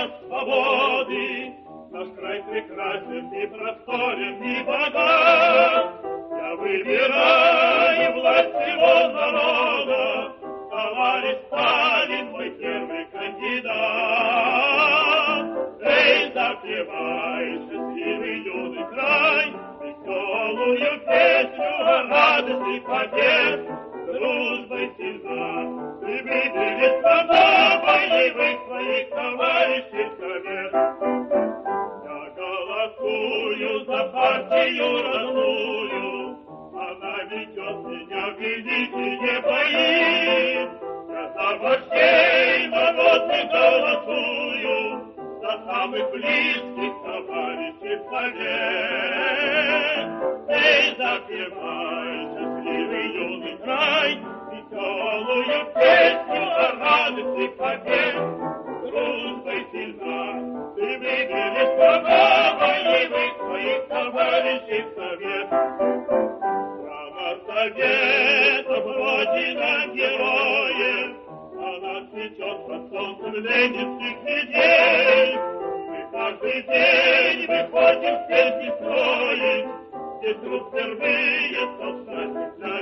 от свободы. Наш край прекрасен и просторен, и богат. Я выбираю власть всего народа. Товарищ Сталин, мой первый кандидат. Эй, запевай, счастливый юный край, веселую песню о радости побед. Дружбой сильна, ты выбери страна боевых своих товарищей совет. Я голосую за партию родную, она ведет меня в великие бои. Я за вождей народных голосую, за самых близких товарищей совет. Эй, запевай, счастливый юный край, веселую песню о радости побед. Дружбой сильна, ты выбери слова боевых своих товарищей совет. Страна Советов, родина героев, она цветет под солнцем ленинских идей. Мы каждый день выходим в песни строить, здесь труд впервые стал счастьем для